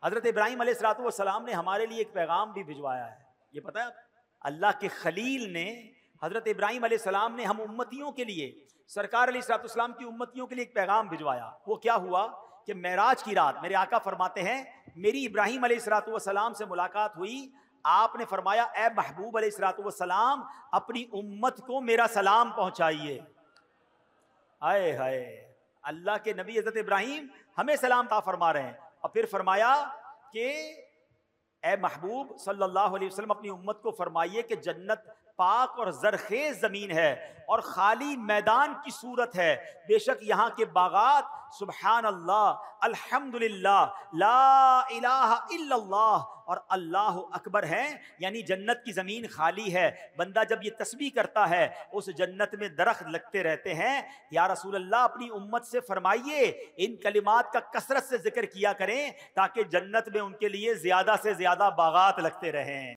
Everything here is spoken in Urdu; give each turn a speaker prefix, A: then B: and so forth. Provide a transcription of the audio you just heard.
A: حضرت ابراہیم علیہ الصلوۃ والسلام نے ہمارے لیے ایک پیغام بھی بھجوایا ہے، یہ پتہ ہے؟ اللہ کے خلیل نے، حضرت ابراہیم علیہ السلام نے ہم امتیوں کے لیے، سرکار علیہ الصلوۃ والسلام کی امتیوں کے لیے ایک پیغام بھجوایا۔ وہ کیا ہوا کہ معراج کی رات میرے آقا فرماتے ہیں میری ابراہیم علیہ الصلوۃ والسلام سے ملاقات ہوئی، آپ نے فرمایا اے محبوب علیہ الصلوۃ والسلام اپنی امت کو میرا سلام پہنچائیے۔ آئے ہائے، اللہ کے نبی حضرت ابراہیم ہمیں سلام عطا فرما رہے ہیں، اور پھر فرمایا کہ اے محبوب صلی اللہ علیہ وسلم اپنی امت کو فرمائیے کہ جنت پاک اور زرخیز زمین ہے اور خالی میدان کی صورت ہے، بے شک یہاں کے باغات سبحان اللہ الحمدللہ لا الہ الا اللہ اور اللہ اکبر ہیں، یعنی جنت کی زمین خالی ہے۔ بندہ جب یہ تسبیح کرتا ہے اس جنت میں درخت لگتے رہتے ہیں۔ یا رسول اللہ اپنی امت سے فرمائیے ان کلمات کا کثرت سے ذکر کیا کریں تاکہ جنت میں ان کے لیے زیادہ سے زیادہ باغات لگتے رہیں۔